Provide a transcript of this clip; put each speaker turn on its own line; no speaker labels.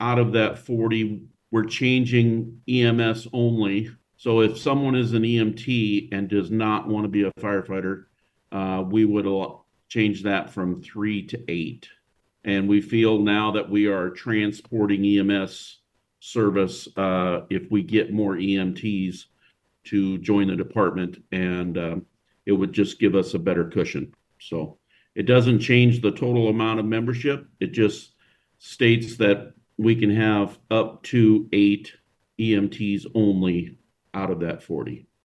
out of that 40, we're changing EMS only. So if someone is an EMT and does not want to be a firefighter, we would change that from 3 to 8. And we feel now that we are transporting EMS service, if we get more EMTs to join the department, and it would just give us a better cushion. So it doesn't change the total amount of membership. It just states that we can have up to 8 EMTs only out of that 40.